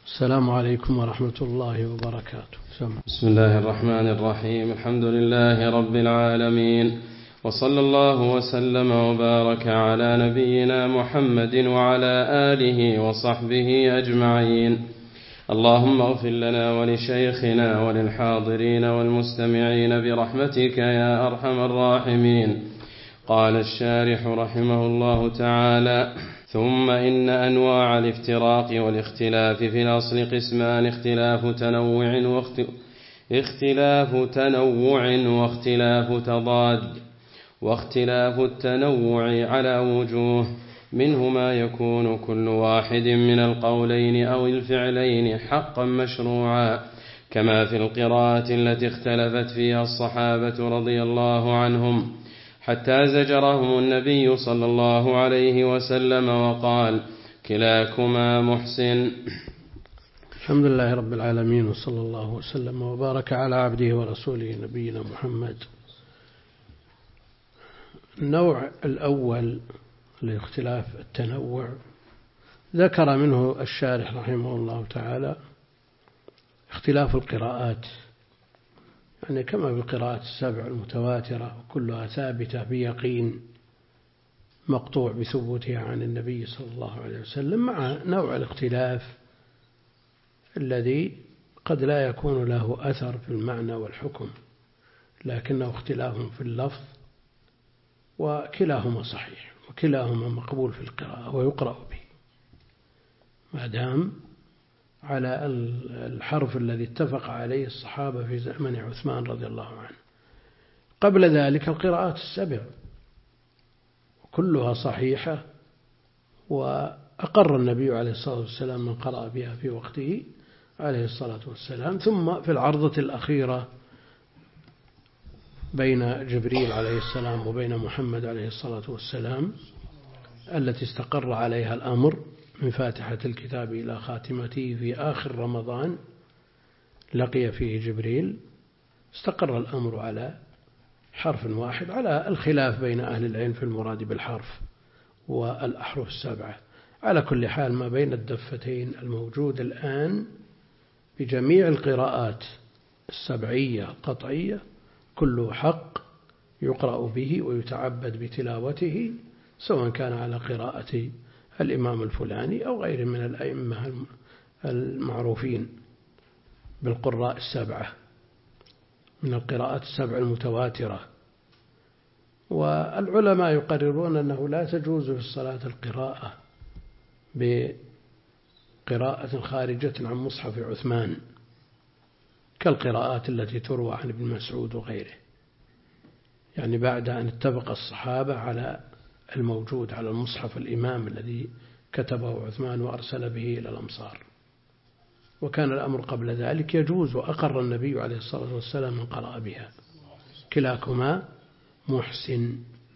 السلام عليكم ورحمة الله وبركاته. بسم الله الرحمن الرحيم. الحمد لله رب العالمين، وصلى الله وسلم وبارك على نبينا محمد وعلى آله وصحبه أجمعين. اللهم اغفر لنا ولشيخنا وللحاضرين والمستمعين برحمتك يا أرحم الراحمين. قال الشارح رحمه الله تعالى: ثم إن أنواع الافتراق والاختلاف في الأصل قسمان: اختلاف تنوع واختلاف تضاد. واختلاف التنوع على وجوه، منه ما يكون كل واحد من القولين أو الفعلين حقا مشروعا، كما في القراءة التي اختلفت فيها الصحابة رضي الله عنهم حتى زجرهم النبي صلى الله عليه وسلم وقال: كلاكما محسن. الحمد لله رب العالمين، وصلى الله وسلم وبارك على عبده ورسوله نبينا محمد. النوع الأول لاختلاف التنوع ذكر منه الشارح رحمه الله تعالى اختلاف القراءات، يعني كما بالقراءات السبع المتواترة وكلها ثابتة بيقين مقطوع بثبوتها عن النبي صلى الله عليه وسلم، مع نوع الاختلاف الذي قد لا يكون له أثر في المعنى والحكم، لكنه اختلاف في اللفظ، وكلاهما صحيح وكلاهما مقبول في القراءة ويقرأ به ما دام على الحرف الذي اتفق عليه الصحابة في زمن عثمان رضي الله عنه. قبل ذلك القراءات السبع كلها صحيحة، وأقر النبي عليه الصلاة والسلام من قرأ بها في وقته عليه الصلاة والسلام. ثم في العرضة الأخيرة بين جبريل عليه السلام وبين محمد عليه الصلاة والسلام التي استقر عليها الأمر من فاتحة الكتاب إلى خاتمته في آخر رمضان لقي فيه جبريل، استقر الأمر على حرف واحد، على الخلاف بين أهل العلم في المراد بالحرف والأحرف السبعة. على كل حال ما بين الدفتين الموجود الآن بجميع القراءات السبعية القطعية كله حق يقرأ به ويتعبد بتلاوته، سواء كان على قراءة الإمام الفلاني أو غيره من الأئمة المعروفين بالقراء السبعة من القراءات السبع المتواترة. والعلماء يقررون أنه لا تجوز في الصلاة القراءة بقراءة خارجة عن مصحف عثمان كالقراءات التي تروى عن ابن مسعود وغيره، يعني بعد أن اتفق الصحابة على الموجود على المصحف الإمام الذي كتبه عثمان وأرسل به إلى الأمصار. وكان الأمر قبل ذلك يجوز، وأقر النبي عليه الصلاة والسلام من قرأ بها. كلاكما محسن.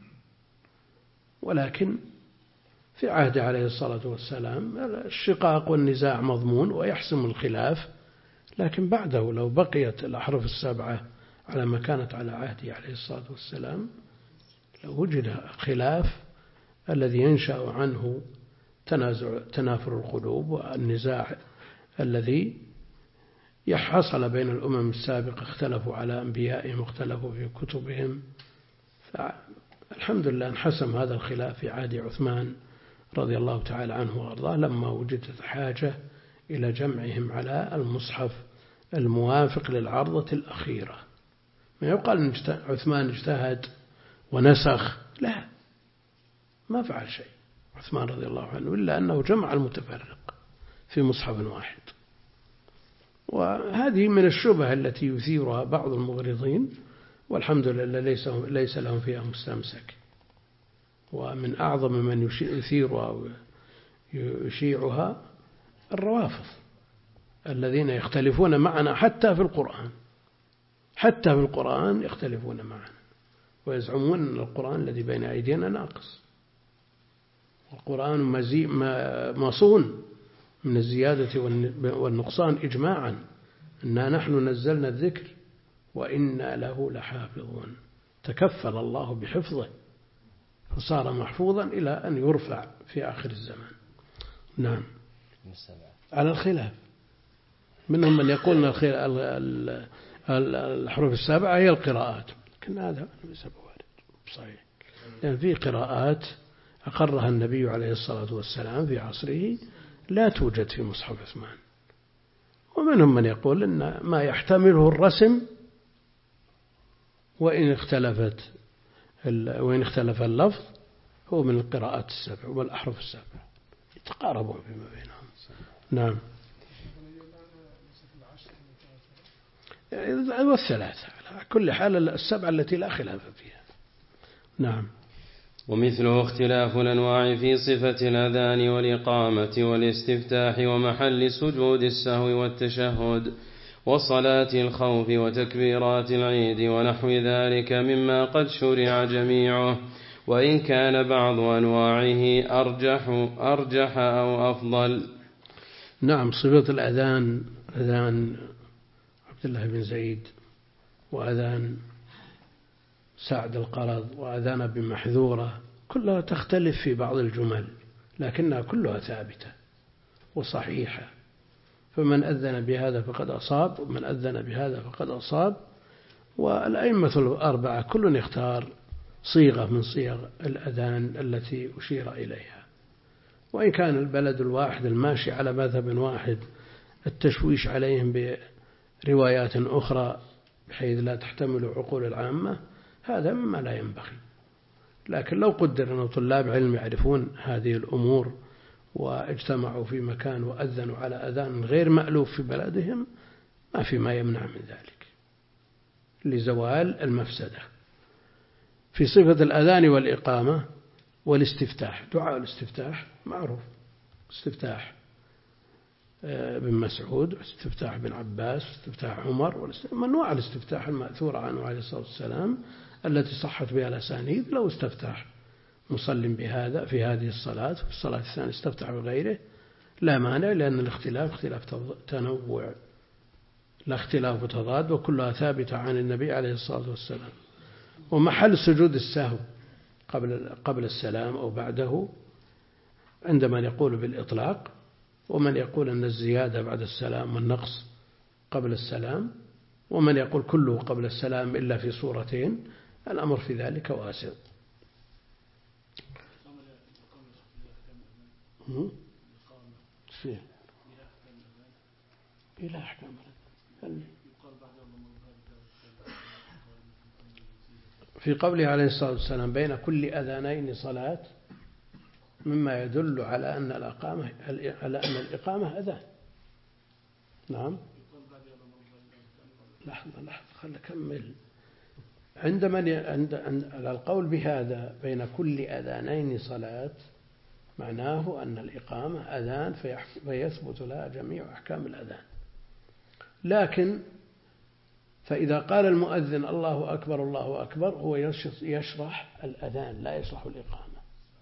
ولكن في عهد عليه الصلاة والسلام الشقاق والنزاع مضمون ويحسم الخلاف، لكن بعده لو بقيت الأحرف السبعة على ما كانت على عهده عليه الصلاة والسلام لو وجد خلاف الذي ينشأ عنه تنافر القلوب والنزاع الذي حصل بين الأمم السابقة، اختلفوا على أنبيائهم واختلفوا في كتبهم، فالحمد لله انحسم هذا الخلاف في عهد عثمان رضي الله تعالى عنه وأرضاه، لما وجدت حاجة إلى جمعهم على المصحف الموافق للعرضة الأخيرة. ما يقال أن عثمان اجتهد ونسخ، لا، ما فعل شيء عثمان رضي الله عنه إلا أنه جمع المتفرق في مصحف واحد. وهذه من الشبه التي يثيرها بعض المغرضين، والحمد لله ليس لهم فيها مستمسك. ومن أعظم من يثيرها ويشيعها الروافض الذين يختلفون معنا حتى في القرآن، حتى في القرآن يختلفون معنا، ويزعمون أن القرآن الذي بين أيدينا ناقص. القرآن مصون من الزيادة والنقصان إجماعا، إنا نحن نزلنا الذكر وإنا له لحافظون. تكفل الله بحفظه فصار محفوظا إلى أن يرفع في آخر الزمان. نعم، على الخلاف منهم من يقول أن الحروف السبعة هي القراءات، لكن هذا ليس بوارد صحيح، لأن في قراءات أقرها النبي عليه الصلاة والسلام في عصره لا توجد في مصحف عثمان. ومنهم من يقول أن ما يحتمله الرسم وإن اختلف اللفظ هو من القراءات السبع والأحرف السبع يتقاربون فيما بينهم. نعم. والثلاثة على كل حال السبعة التي لا خلاف فيها. نعم. ومثله اختلاف الأنواع في صفة الأذان والإقامة والاستفتاح ومحل سجود السهو والتشهد وصلاة الخوف وتكبيرات العيد ونحو ذلك مما قد شرع جميعه، وإن كان بعض أنواعه أرجح أو أفضل. نعم. صفة الأذان، أذان عبد الله بن زيد، وأذان سعد القرض، وأذان ابن محذورة، كلها تختلف في بعض الجمل لكنها كلها ثابتة وصحيحة، فمن أذن بهذا فقد أصاب ومن أذن بهذا فقد أصاب. والأئمة الأربعة كل يختار صيغة من صيغ الأذان التي أشير إليها، وإن كان البلد الواحد الماشي على مذهب واحد التشويش عليهم بروايات أخرى بحيث لا تحتمل عقول العامة، هذا مما لا ينبغي. لكن لو قدر أن طلاب علم يعرفون هذه الأمور واجتمعوا في مكان وأذنوا على أذان غير مألوف في بلدهم ما في ما يمنع من ذلك لزوال المفسدة. في صفة الأذان والإقامة والاستفتاح، دعاء الاستفتاح معروف، استفتاح بن مسعود، استفتاح بن عباس، استفتاح عمر، من أنواع الاستفتاح المأثورة عنه عليه الصلاة والسلام التي صحت بها الأسانيد. لو استفتح مصل بهذا في هذه الصلاة، في الصلاة الثانية استفتح بغيره لا مانع، لأن الاختلاف اختلاف تنوع لا اختلاف تضاد، وكلها ثابتة عن النبي عليه الصلاة والسلام. ومحل سجود السهو قبل السلام أو بعده عند من يقول بالإطلاق، ومن يقول أن الزيادة بعد السلام والنقص قبل السلام، ومن يقول كله قبل السلام إلا في صورتين. الأمر في ذلك واسع. بلا أحكام في قوله عليه الصلاة والسلام بين كل أذانين صلاة مما يدل على أن الإقامة أذان. نعم. لحظة خل أكمل. عند القول بهذا بين كل أذانين صلاة معناه أن الإقامة أذان فيثبت لها جميع أحكام الأذان. لكن فإذا قال المؤذن الله أكبر الله أكبر هو يشرح الأذان لا يشرح الإقامة.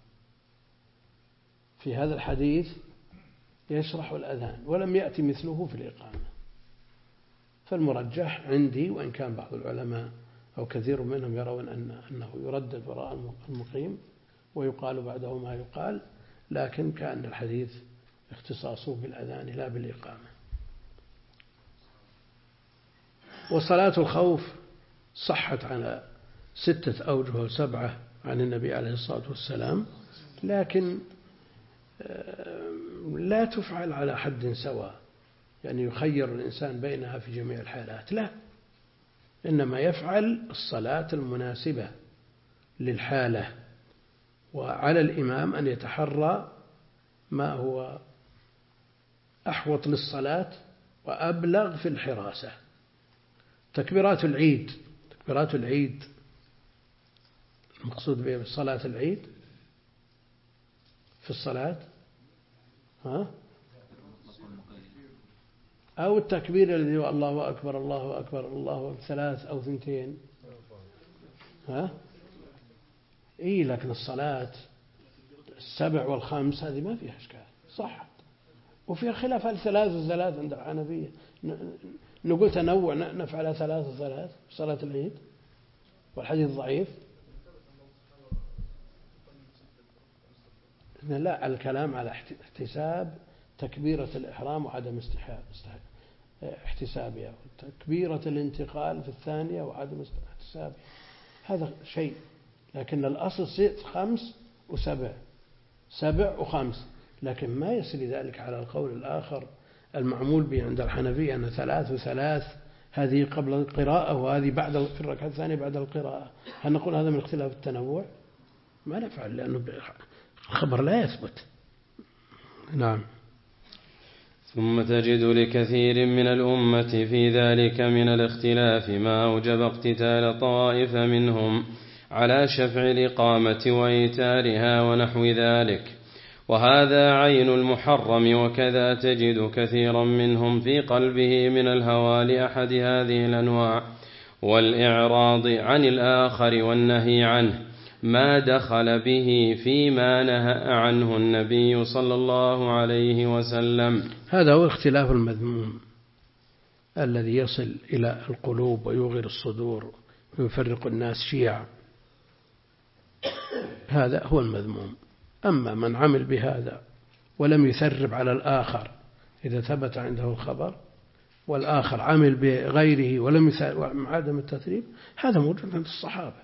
في هذا الحديث يشرح الأذان ولم يأتي مثله في الإقامة. فالمرجح عندي، وإن كان بعض العلماء أو كثير منهم يرون أنه يردد وراء المقيم ويقال بعده ما يقال، لكن كأن الحديث اختصاصه بالأذان لا بالإقامة. وصلاة الخوف صحت على 6 أوجه أو 7 عن النبي عليه الصلاة والسلام، لكن لا تفعل على حد سواء، يعني يخير الإنسان بينها في جميع الحالات، لا، إنما يفعل الصلاة المناسبة للحالة، وعلى الإمام أن يتحرى ما هو أحوط للصلاة وأبلغ في الحراسة. تكبيرات العيد المقصود به صلاة العيد في الصلاة أو التكبير الذي هو الله أكبر الله أكبر الله أكبر 3 أو 2 لكن الصلاة 7 و5 هذه ما فيها إشكال صح، وفيها خلاف هل 3 عند الحنفية نقول تنوع نفعل 3 صلاة العيد، والحديث ضعيف. لا، الكلام على احتساب تكبيرة الإحرام وعدم احتسابها، تكبيرة الانتقال في الثانية وعدم احتسابها، هذا شيء. لكن الأصل 5 و7، 7 و5، لكن ما يسري ذلك على القول الآخر المعمول به عند الحنفية أن 3 و3 هذه قبل القراءة وهذه في الركعة الثانية بعد القراءة. هل نقول هذا من اختلاف التنوع؟ ما نفعل، لأنه الخبر لا يثبت. نعم. ثم تجد لكثير من الأمة في ذلك من الاختلاف ما أوجب اقتتال طائفة منهم على شفع الإقامة وإيتارها ونحو ذلك، وهذا عين المحرم. وكذا تجد كثيرا منهم في قلبه من الهوى لأحد هذه الأنواع والإعراض عن الآخر والنهي عنه ما دخل به فيما نهى عنه النبي صلى الله عليه وسلم. هذا هو الاختلاف المذموم الذي يصل إلى القلوب ويغير الصدور ويفرق الناس شيعا، هذا هو المذموم. أما من عمل بهذا ولم يثرب على الآخر إذا ثبت عنده الخبر، والآخر عمل بغيره ولم يثرب عدم التثريب، هذا موجود عند الصحابة،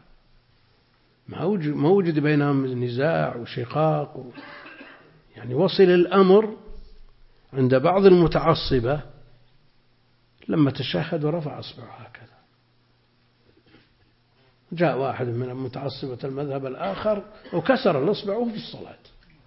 ما وجد بينهم نزاع وشقاق يعني وصل الأمر عند بعض المتعصبة لما تشهد ورفع أصبعه هكذا. جاء واحد من متعصبة المذهب الآخر وكسر الأصبع في الصلاة،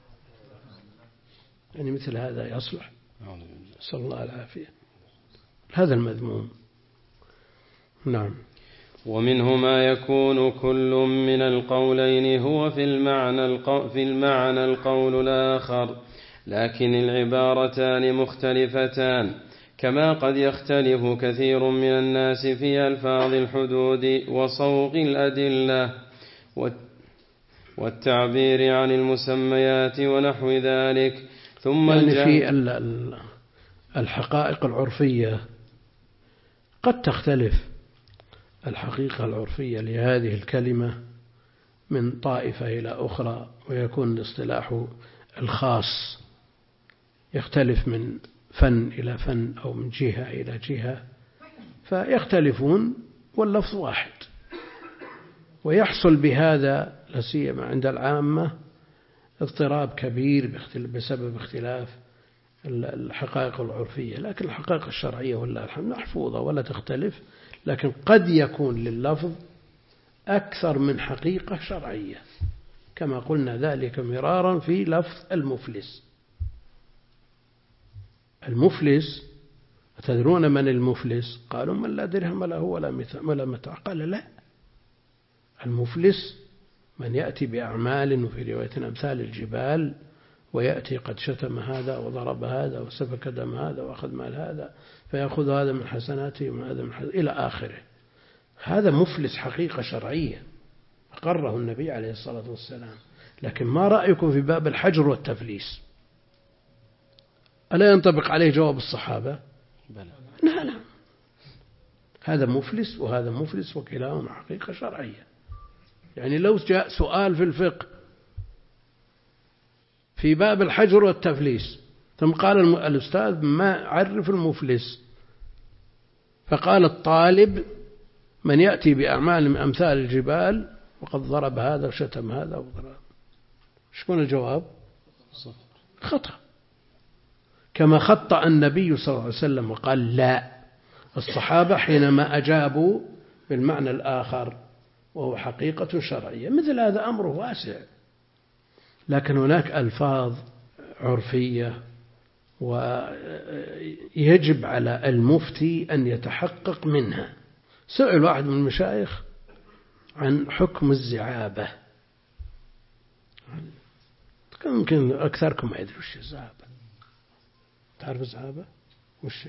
يعني مثل هذا يصلح؟ نسأل الله العافية. هذا المذموم. نعم. ومنه ما يكون كل من القولين هو في المعنى القول الآخر، لكن العبارتان مختلفتان، كما قد يختلف كثير من الناس في ألفاظ الحدود وصوغ الأدلة والتعبير عن المسميات ونحو ذلك. ثم يعني في الحقائق العرفية قد تختلف الحقيقة العرفية لهذه الكلمة من طائفة إلى أخرى، ويكون الاصطلاح الخاص يختلف من فن إلى فن أو من جهة إلى جهة، فيختلفون واللفظ واحد، ويحصل بهذا لا سيما عند العامة اضطراب كبير بسبب اختلاف الحقائق العرفية. لكن الحقائق الشرعية والله الحمد محفوظة ولا تختلف، لكن قد يكون لللفظ أكثر من حقيقة شرعية، كما قلنا ذلك مرارا في لفظ المفلس. المفلس، أتدرون من المفلس؟ قالوا من لا درهم له ولا متاع. قال لا، المفلس من يأتي بأعمال وفي رواية أمثال الجبال، ويأتي قد شتم هذا وضرب هذا وسفك دم هذا وأخذ مال هذا، فيأخذ هذا من حسناته ومن هذا من حسناته إلى آخره. هذا مفلس حقيقة شرعية أقره النبي عليه الصلاة والسلام. لكن ما رأيكم في باب الحجر والتفليس؟ ألا ينطبق عليه جواب الصحابة؟ لا، هذا مفلس وهذا مفلس وكلاهما حقيقة شرعية. يعني لو جاء سؤال في الفقه في باب الحجر والتفليس ثم قال الأستاذ ما عرف المفلس، فقال الطالب من يأتي بأعمال من أمثال الجبال وقد ضرب هذا وشتم هذا وضرب، شكون الجواب؟ خطأ. كما خطأ النبي صلى الله عليه وسلم وقال لا، الصحابة حينما أجابوا بالمعنى الآخر وهو حقيقة شرعية. مثل هذا أمره واسع، لكن هناك ألفاظ عرفية ويجب على المفتي أن يتحقق منها. سئل واحد من المشايخ عن حكم الزعابة، يمكن أكثركم ما يدري وش الزعابة. تعرف الزعابة وش؟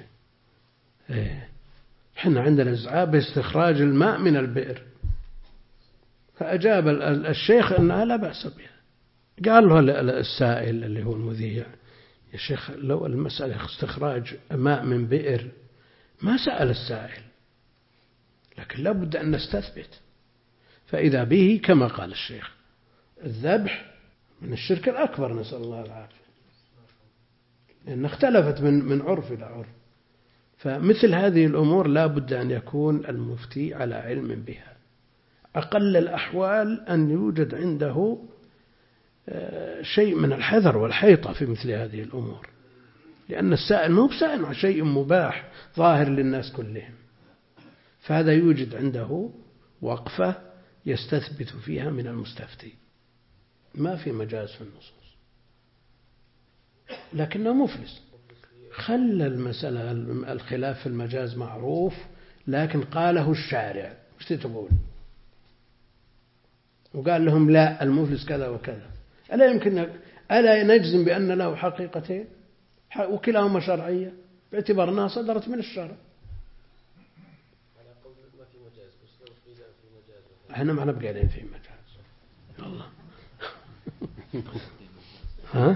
حنا عندنا الزعابة استخراج الماء من البئر، فأجاب الشيخ أنها لا بأس بها. قال له السائل اللي هو المذيع يا شيخ لو المسألة استخراج ماء من بئر ما سأل السائل، لكن لابد أن نستثبت. فإذا به كما قال الشيخ الذبح من الشرك الأكبر، نسأل الله العافية، لأن اختلفت من عرف إلى عرف. فمثل هذه الأمور لا بد أن يكون المفتي على علم بها. أقل الأحوال أن يوجد عنده شيء من الحذر والحيطة في مثل هذه الأمور، لأن السائل مو بسائل عن شيء مباح ظاهر للناس كلهم، فهذا يوجد عنده وقفة يستثبت فيها من المستفتي، ما في مجاز في النصوص، لكنه مفلس. خلى المسألة الخلاف في المجاز معروف، لكن قاله الشارع، وش تقول؟ وقال لهم لا، المفلس كذا وكذا. ألا نجزم بأن له حقيقتين وكلاهما شرعية باعتبار أنها صدرت من الشرع؟ احنا ما نبقى لين في مجاز الله. ها؟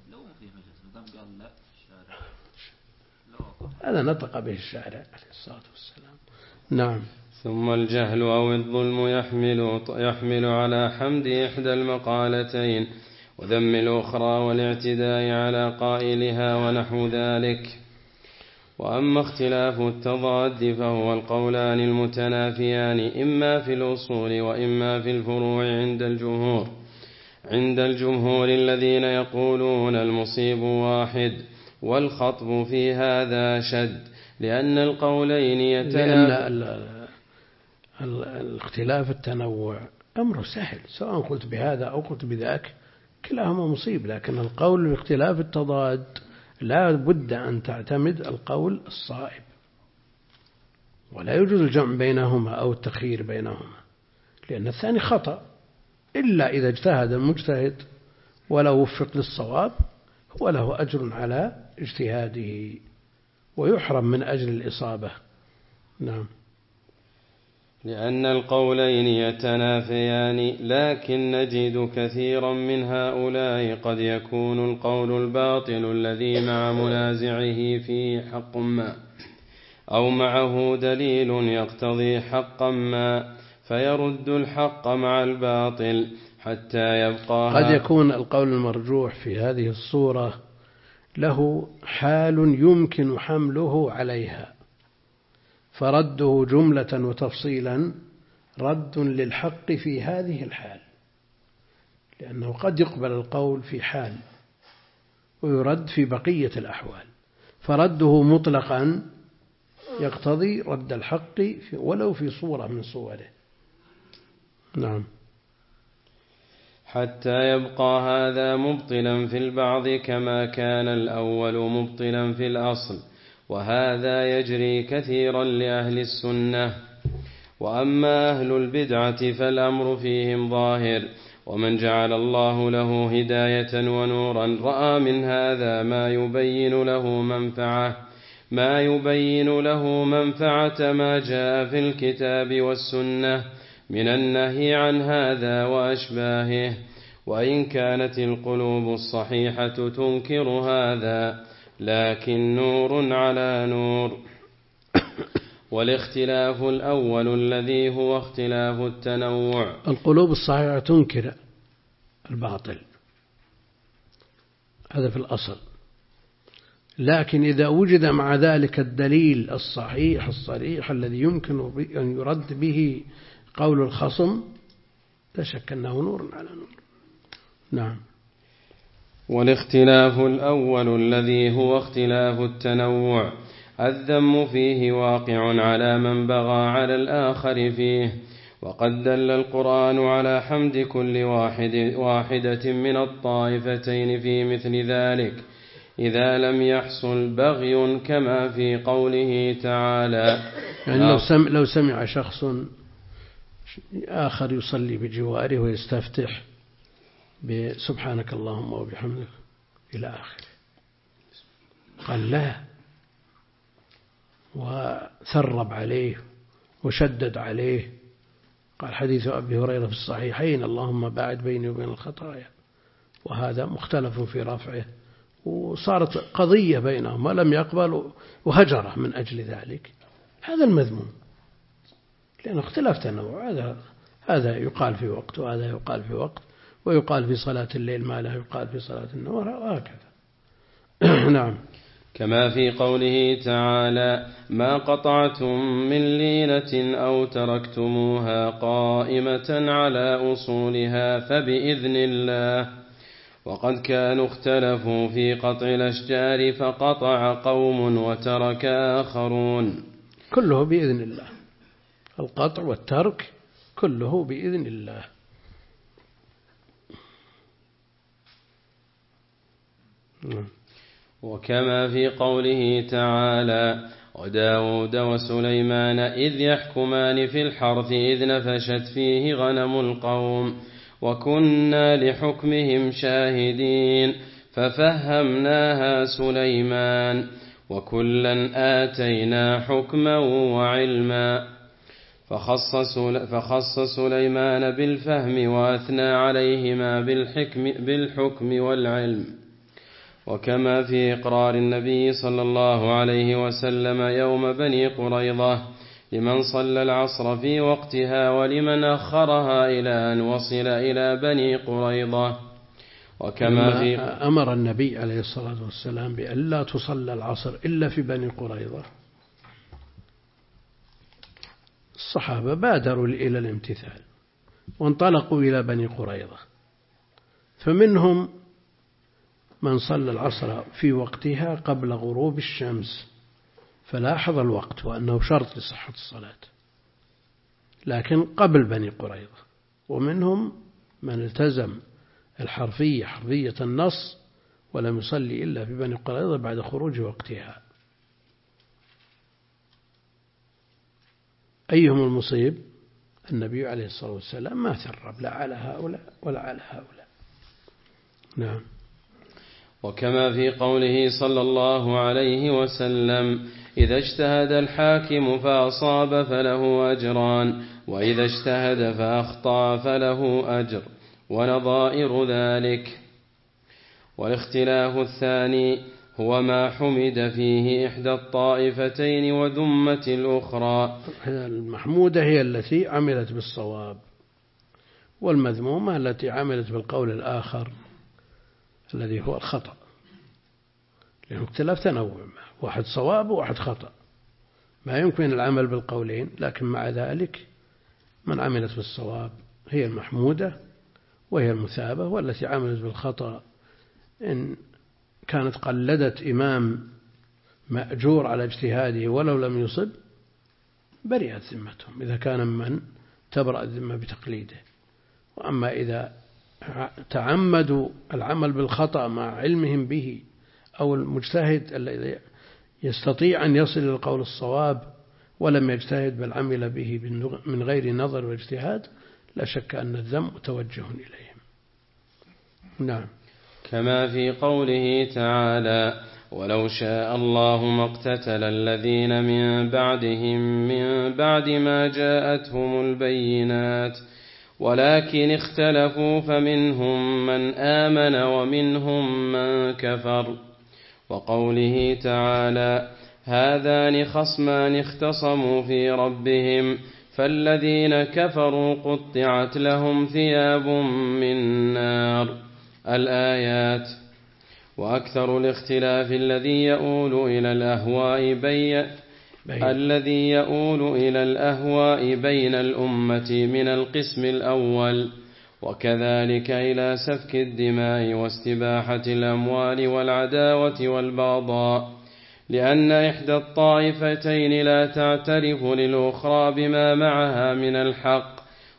هذا نطق به الشارع عليه الصلاة والسلام. نعم. ثم الجهل أو الظلم يحمل على حمد إحدى المقالتين وذم الأخرى والاعتداء على قائلها ونحو ذلك. وأما اختلاف التضاد فهو القولان المتنافيان إما في الأصول وإما في الفروع عند الجمهور الذين يقولون المصيب واحد، والخطب في هذا شد، لأن القولين لأن الاختلاف التنوع أمر سهل، سواء قلت بهذا أو قلت بذاك كلاهما مصيب، لكن القول باختلاف التضاد لا بد أن تعتمد القول الصائب، ولا يجوز الجمع بينهما أو التخيير بينهما، لأن الثاني خطأ، إلا إذا اجتهد المجتهد ولو وفق للصواب هو له أجر على اجتهاده ويحرم من أجل الإصابة. نعم. لأن القولين يتنافيان، لكن نجد كثيرا من هؤلاء قد يكون القول الباطل الذي مع منازعه فيه حق ما، أو معه دليل يقتضي حقا ما، فيرد الحق مع الباطل حتى يبقى. قد يكون القول المرجوح في هذه الصورة له حال يمكن حمله عليها، فرده جملة وتفصيلا رد للحق في هذه الحال، لأنه قد يقبل القول في حال ويرد في بقية الأحوال، فرده مطلقا يقتضي رد الحق ولو في صورة من صوره. نعم. حتى يبقى هذا مبطلا في البعض كما كان الأول مبطلا في الأصل، وهذا يجري كثيرا لأهل السنة. وأما أهل البدعة فالأمر فيهم ظاهر، ومن جعل الله له هداية ونورا رأى من هذا ما يبين له منفعة ما جاء في الكتاب والسنة من النهي عن هذا وأشباهه، وإن كانت القلوب الصحيحة تنكر هذا، لكن نور على نور. والاختلاف الأول الذي هو اختلاف التنوع. القلوب الصحيحة تنكر الباطل، هذا في الأصل، لكن إذا وجد مع ذلك الدليل الصحيح الصريح الذي يمكن أن يرد به قول الخصم لا شك أنه نور على نور. نعم. والاختلاف الأول الذي هو اختلاف التنوع الذم فيه واقع على من بغى على الآخر فيه، وقد دل القرآن على حمد كل واحدة من الطائفتين في مثل ذلك إذا لم يحصل بغي، كما في قوله تعالى. يعني لو سمع شخص آخر يصلي بجواره ويستفتح بسبحانك اللهم وبحمدك إلى آخره، قال لا، وثرب عليه وشدد عليه، قال حديث أبي هريرة في الصحيحين اللهم باعد بيني وبين الخطايا، وهذا مختلف في رفعه، وصارت قضية بينهم ولم يقبل وهجره من أجل ذلك. هذا المذموم، لأنه اختلاف تنوع، هذا يقال في وقت وهذا يقال في وقت، ويقال في صلاة الليل ما لا يقال في صلاة النهار وهكذا. نعم. كما في قوله تعالى: ما قطعتم من لينة أو تركتموها قائمة على أصولها فبإذن الله. وقد كانوا اختلفوا في قطع الأشجار فقطع قوم وترك آخرون. كله بإذن الله، القطع والترك كله بإذن الله. وكما في قوله تعالى: وداود وسليمان إذ يحكمان في الحرث إذ نفشت فيه غنم القوم وكنا لحكمهم شاهدين ففهمناها سليمان وكلا آتينا حكما وعلما. فخص سليمان بالفهم وأثنى عليهما بالحكم والعلم. وكما في إقرار النبي صلى الله عليه وسلم يوم بني قريظة لمن صلى العصر في وقتها ولمن أخرها إلى أن وصل إلى بني قريظة. وكما في أمر النبي عليه الصلاة والسلام بأن لا تصلى العصر إلا في بني قريظة، الصحابة بادروا إلى الامتثال وانطلقوا إلى بني قريظة، فمنهم من صلى العصر في وقتها قبل غروب الشمس فلاحظ الوقت وأنه شرط لصحة الصلاة، لكن قبل بني قريظة. ومنهم من التزم حرفية النص ولم يصلي إلا في بني قريظة بعد خروج وقتها. أيهم المصيب؟ النبي عليه الصلاة والسلام ما ثرب لا على هؤلاء ولا على هؤلاء. نعم. وكما في قوله صلى الله عليه وسلم: إذا اجتهد الحاكم فأصاب فله أجران وإذا اجتهد فأخطأ فله أجر، ونظائر ذلك. والاختلاف الثاني هو ما حمد فيه إحدى الطائفتين وذمت الأخرى. المحمودة هي التي عملت بالصواب، والمذمومة التي عملت بالقول الآخر الذي هو الخطأ، لأنه اختلاف تنوع، واحد صواب وواحد خطأ، ما يمكن العمل بالقولين، لكن مع ذلك من عملت بالصواب هي المحمودة وهي المثابة، والتي عملت بالخطأ إن كانت قلدت إمام مأجور على اجتهاده ولو لم يصب برئت ذمتهم إذا كان من تبرأ الذمة بتقليده. وأما إذا تعمدوا العمل بالخطأ مع علمهم به، أو المجتهد الذي يستطيع أن يصل إلى القول الصواب ولم يجتهد بل عمل به من غير نظر واجتهاد، لا شك أن الذم متوجه إليهم. نعم. كما في قوله تعالى: ولو شاء الله ما اقتتل الذين من بعدهم من بعد ما جاءتهم البينات ولكن اختلفوا فمنهم من آمن ومنهم من كفر. وقوله تعالى: هذان خصمان اختصموا في ربهم فالذين كفروا قطعت لهم ثياب من نار. الآيات. وأكثر الاختلاف الذي يؤول إلى الأهواء بين الأمة من القسم الأول، وكذلك إلى سفك الدماء واستباحة الأموال والعداوة والبغضاء، لأن إحدى الطائفتين لا تعترف للأخرى بما معها من الحق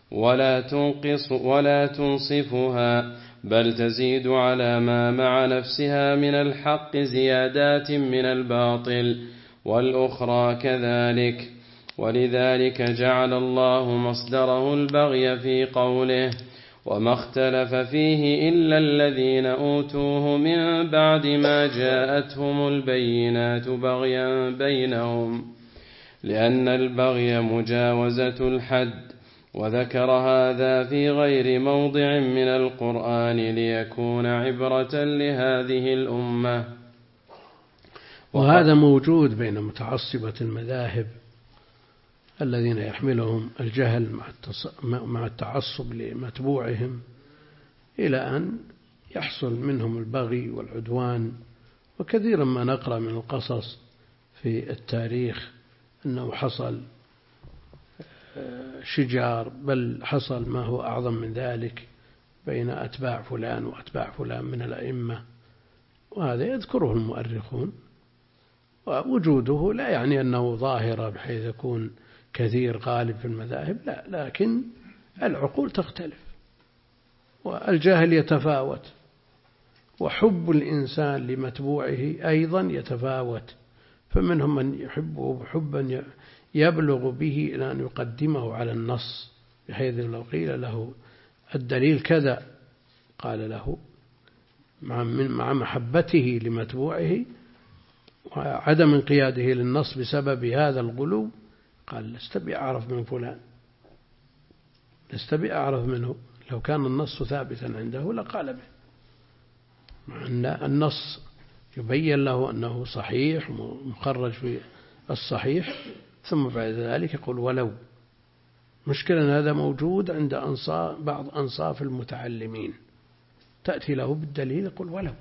ولا تنصفها، بل تزيد على ما مع نفسها من الحق زيادات من الباطل، والأخرى كذلك. ولذلك جعل الله مصدره البغي في قوله: وما اختلف فيه إلا الذين أوتوه من بعد ما جاءتهم البينات بغيا بينهم، لأن البغي مجاوزة الحد. وذكر هذا في غير موضع من القرآن ليكون عبرة لهذه الأمة. وهذا موجود بين متعصبة المذاهب الذين يحملهم الجهل مع التعصب لمتبوعهم إلى أن يحصل منهم البغي والعدوان وكثيرا ما نقرأ من القصص في التاريخ أنه حصل شجار، بل حصل ما هو أعظم من ذلك بين أتباع فلان وأتباع فلان من الأئمة، وهذا يذكره المؤرخون، ووجوده لا يعني أنه ظاهرة بحيث يكون كثير غالب في المذاهب، لا، لكن العقول تختلف والجاهل يتفاوت، وحب الإنسان لمتبوعه أيضا يتفاوت، فمنهم من يحبه حبا يبلغ به إلى أن يقدمه على النص، بحيث لو قيل له الدليل كذا قال له مع محبته لمتبوعه وعدم انقياده للنص بسبب هذا الغلو، قال لست بأعرف من فلان، لست بأعرف منه، لو كان النص ثابتا عنده لقال به، مع أن النص يبين له أنه صحيح مخرج في الصحيح، ثم بعد ذلك يقول ولو. مشكلة هذا موجود عند بعض أنصاف المتعلمين، تأتي له بالدليل يقول ولو.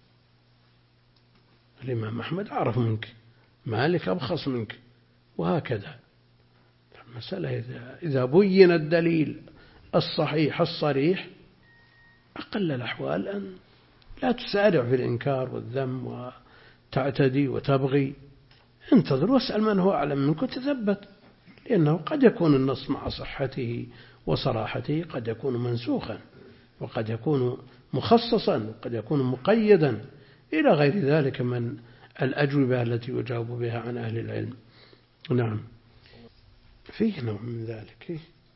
الإمام أحمد أعرف منك، مالك أبخص منك، وهكذا. المسألة إذا بين الدليل الصحيح الصريح، أقل الأحوال أن لا تسارع في الإنكار والذم وتعتدي وتبغي، انتظر واسأل من هو أعلم منك وتثبت، لأنه قد يكون النص مع صحته وصراحته قد يكون منسوخا، وقد يكون مخصصا، وقد يكون مقيدا، إلى غير ذلك من الأجوبة التي يجاوب بها عن أهل العلم. نعم، فيه نوع من ذلك.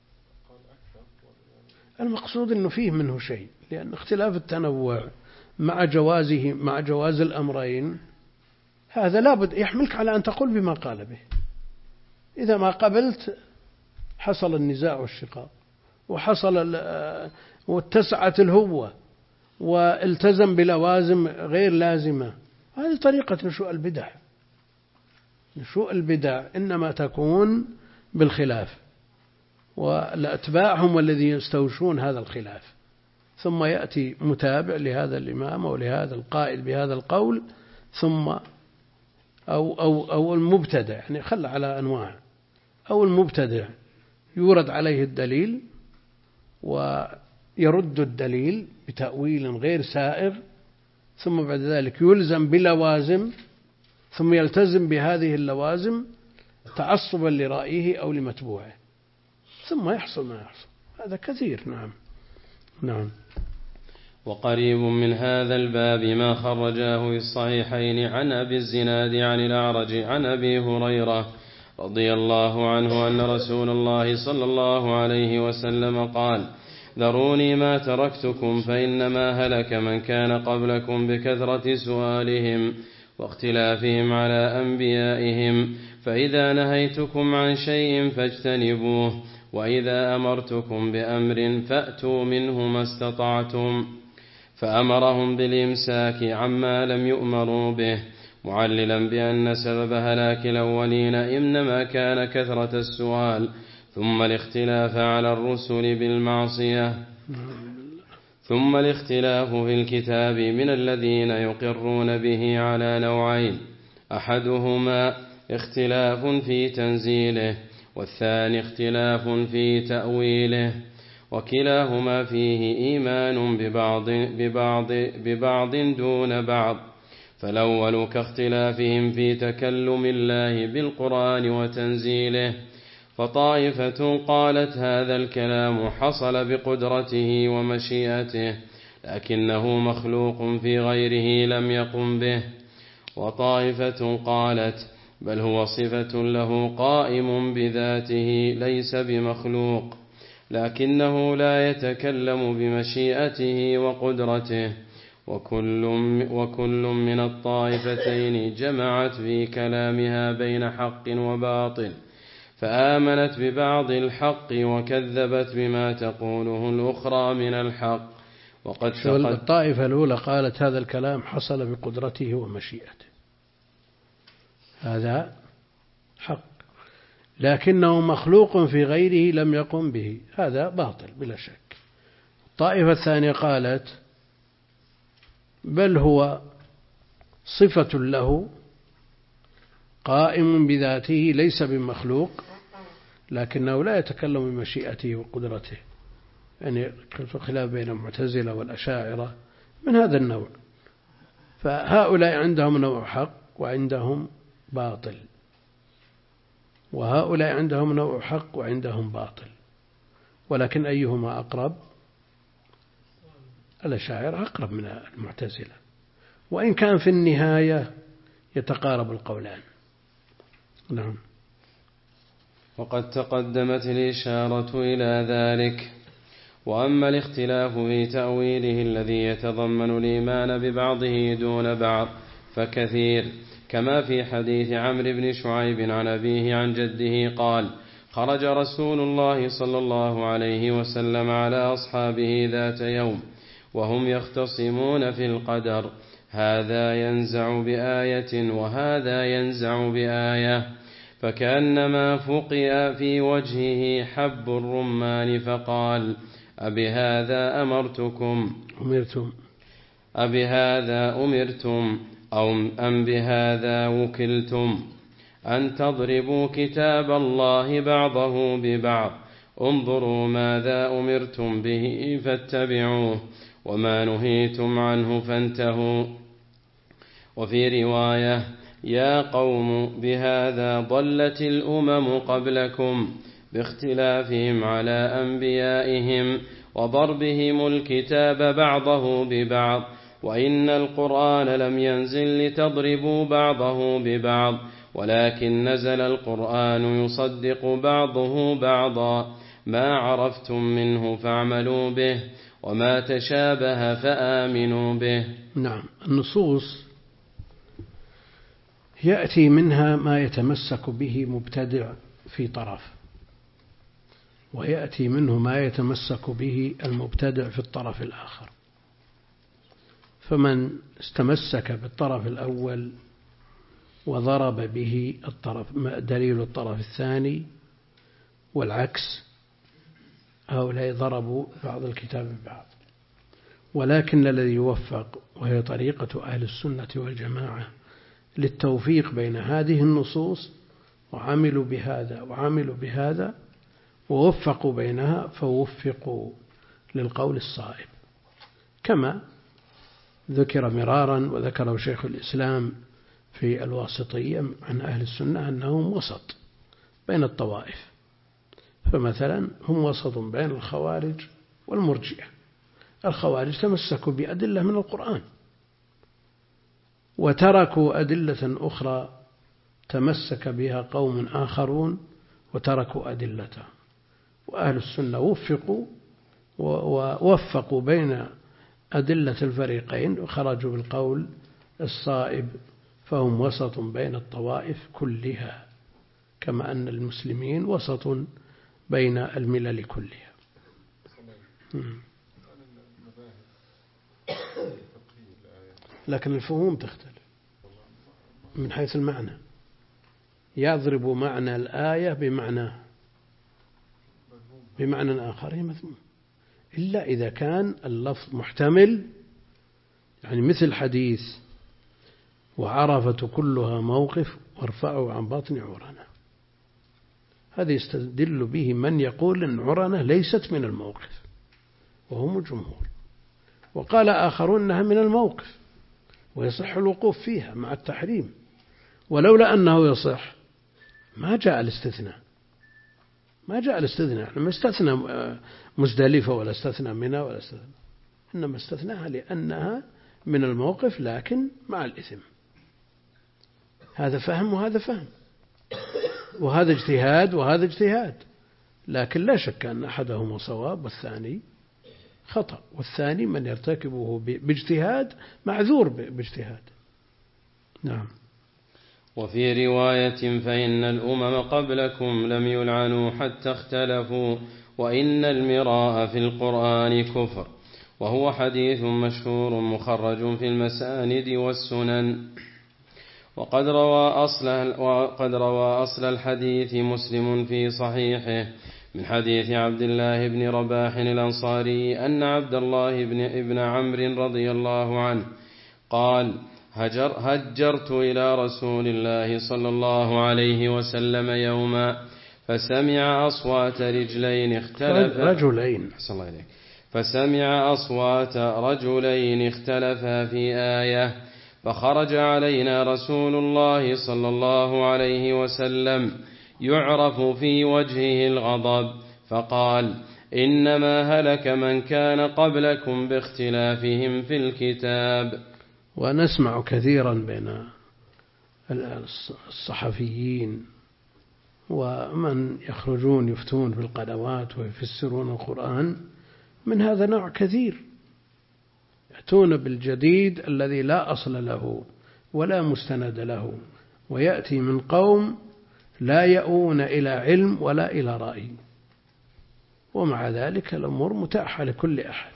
المقصود أنه فيه منه شيء، لأن اختلاف التنوع مع جواز الأمرين، هذا لابد يحملك على أن تقول بما قال به. إذا ما قبلت حصل النزاع والشقاق، وحصل واتسعت الهوة، والتزم بلوازم غير لازمة. هذه طريقة نشوء البدع. نشوء البدع إنما تكون بالخلاف، والأتباع هم الذين يستوشون هذا الخلاف، ثم يأتي متابع لهذا الإمام أو لهذا القائل بهذا القول، ثم أو المبتدع، يعني خل على أنواع، أو المبتدع يورد عليه الدليل ويرد الدليل بتأويل غير سائغ، ثم بعد ذلك يلزم بلوازم، ثم يلتزم بهذه اللوازم تعصبا لرأيه أو لمتبوعه، ثم يحصل ما يحصل. هذا كثير. نعم. وقريب من هذا الباب ما خرجاه في الصحيحين عن أبي الزناد عن الأعرج عن أبي هريرة رضي الله عنه أن رسول الله صلى الله عليه وسلم قال: ذروني ما تركتكم فإنما هلك من كان قبلكم بكثرة سؤالهم واختلافهم على أنبيائهم، فإذا نهيتكم عن شيء فاجتنبوه، وإذا أمرتكم بأمر فأتوا منه ما استطعتم. فأمرهم بالإمساك عما لم يؤمروا به، معللا بأن سبب هلاك الأولين إنما كان كثرة السؤال، ثم الاختلاف على الرسل بالمعصية، ثم الاختلاف في الكتاب من الذين يقرون به على نوعين: أحدهما اختلاف في تنزيله، والثاني اختلاف في تأويله، وكلاهما فيه إيمان ببعض دون بعض. فالأول كاختلافهم في تكلم الله بالقرآن وتنزيله، فطائفة قالت هذا الكلام حصل بقدرته ومشيئته لكنه مخلوق في غيره لم يقم به، وطائفة قالت بل هو صفة له قائم بذاته ليس بمخلوق لكنه لا يتكلم بمشيئته وقدرته، وكل من الطائفتين جمعت في كلامها بين حق وباطل، فآمنت ببعض الحق وكذبت بما تقوله الأخرى من الحق. وقد الطائفة الأولى قالت هذا الكلام حصل بقدرته ومشيئته، هذا حق، لكنه مخلوق في غيره لم يقم به، هذا باطل بلا شك. الطائفة الثانية قالت بل هو صفة له قائم بذاته ليس بمخلوق، لكنه لا يتكلم بمشيئته وقدرته، يعني خلاف بين المعتزلة والأشاعرة من هذا النوع. فهؤلاء عندهم نوع حق وعندهم باطل، وهؤلاء عندهم نوع حق وعندهم باطل، ولكن أيهما أقرب؟ الأشاعرة أقرب من المعتزلة، وإن كان في النهاية يتقارب القولان. نعم. وقد تقدمت الإشارة إلى ذلك. وأما الاختلاف في تأويله الذي يتضمن الإيمان ببعضه دون بعض فكثير، كما في حديث عمرو بن شعيب عن أبيه عن جده قال: خرج رسول الله صلى الله عليه وسلم على أصحابه ذات يوم وهم يختصمون في القدر، هذا ينزع بآية وهذا ينزع بآية، فكأنما فقئ في وجهه حب الرمان فقال: أبهذا أمرتم أو أم بهذا وكلتم أن تضربوا كتاب الله بعضه ببعض، انظروا ماذا أمرتم به فاتبعوه وما نهيتم عنه فانتهوا. وفي رواية: يا قوم بهذا ضلت الأمم قبلكم باختلافهم على أنبيائهم وضربهم الكتاب بعضه ببعض، وإن القرآن لم ينزل لتضربوا بعضه ببعض، ولكن نزل القرآن يصدق بعضه بعضا، ما عرفتم منه فاعملوا به وما تشابه فآمنوا به. نعم. النصوص يأتي منها ما يتمسك به مبتدع في طرف، ويأتي منه ما يتمسك به المبتدع في الطرف الآخر. فمن استمسك بالطرف الأول وضرب به دليل الطرف الثاني والعكس، هؤلاء ضربوا بعض الكتاب ببعض. ولكن الذي يوفق، وهي طريقة أهل السنة والجماعة، للتوفيق بين هذه النصوص، وعملوا بهذا وعملوا بهذا ووفقوا بينها، فوفقوا للقول الصائب، كما ذكر مرارا وذكره شيخ الإسلام في الواسطية عن أهل السنة أنهم وسط بين الطوائف. فمثلا هم وسط بين الخوارج والمرجئة. الخوارج تمسكوا بأدلة من القرآن وتركوا أدلة أخرى تمسك بها قوم آخرون وتركوا أدلتها، وأهل السنة وفقوا ووفقوا بين أدلة الفريقين وخرجوا بالقول الصائب، فهم وسط بين الطوائف كلها، كما أن المسلمين وسط بين الملل كلها. لكن الفهوم تختلف من حيث المعنى، يضرب معنى الآية بمعنى آخر هي مذموم، إلا إذا كان اللفظ محتمل، يعني مثل حديث وعرفة كلها موقف وارفعوا عن بطن عرنة، هذا يستدل به من يقول أن عرنة ليست من الموقف وهم الجمهور، وقال آخرون أنها من الموقف ويصح الوقوف فيها مع التحريم، ولولا أنه يصح ما جاء الاستثناء، لما استثنى مزدلفة ولا استثنى منى ولا استثنى، إنما استثناها لأنها من الموقف لكن مع الإثم. هذا فهم وهذا فهم، وهذا اجتهاد وهذا اجتهاد، لكن لا شك أن أحدهما صواب والثاني خطأ، والثاني من يرتكبه باجتهاد معذور باجتهاد. نعم. وفي رواية: فإن الأمم قبلكم لم يلعنوا حتى اختلفوا، وإن المراء في القرآن كفر، وهو حديث مشهور مخرج في المساند والسنن. وقد روى أصل الحديث مسلم في صحيحه من حديث عبد الله بن رباح الأنصاري أن عبد الله بن عمرو رضي الله عنه قال: هجرت إلى رسول الله صلى الله عليه وسلم يوما فسمع أصوات رجلين اختلفا في آية فخرج علينا رسول الله صلى الله عليه وسلم يعرف في وجهه الغضب فقال إنما هلك من كان قبلكم باختلافهم في الكتاب. ونسمع كثيرا بين الصحفيين ومن يخرجون يفتون في القنوات ويفسرون القرآن من هذا نوع كثير، يأتون بالجديد الذي لا أصل له ولا مستند له، ويأتي من قوم لا يؤون إلى علم ولا إلى رأي، ومع ذلك الأمور متاحة لكل أحد.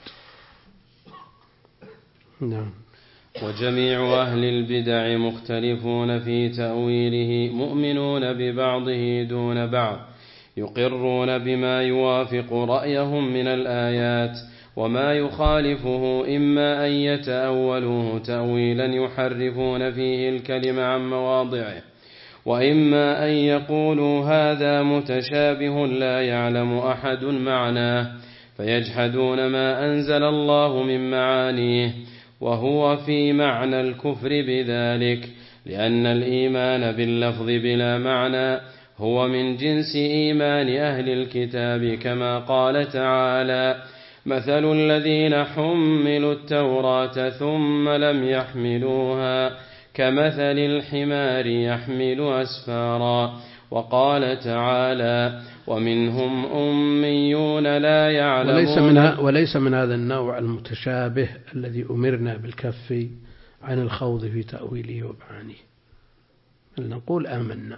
نعم. وجميع أهل البدع مختلفون في تأويله، مؤمنون ببعضه دون بعض، يقرون بما يوافق رأيهم من الآيات، وما يخالفه إما أن يتأولوه تأويلا يحرفون فيه الكلم عن مواضعه، وإما أن يقولوا هذا متشابه لا يعلم أحد معناه فيجحدون ما أنزل الله من معانيه، وهو في معنى الكفر بذلك، لأن الإيمان باللفظ بلا معنى هو من جنس إيمان أهل الكتاب، كما قال تعالى مثل الذين حملوا التوراة ثم لم يحملوها كمثل الحمار يحمل أسفارا. وقال تعالى ومنهم أميون لا يعلمون. وليس من هذا النوع المتشابه الذي أمرنا بالكف عن الخوض في تأويله ومعانيه، بل نقول آمنا.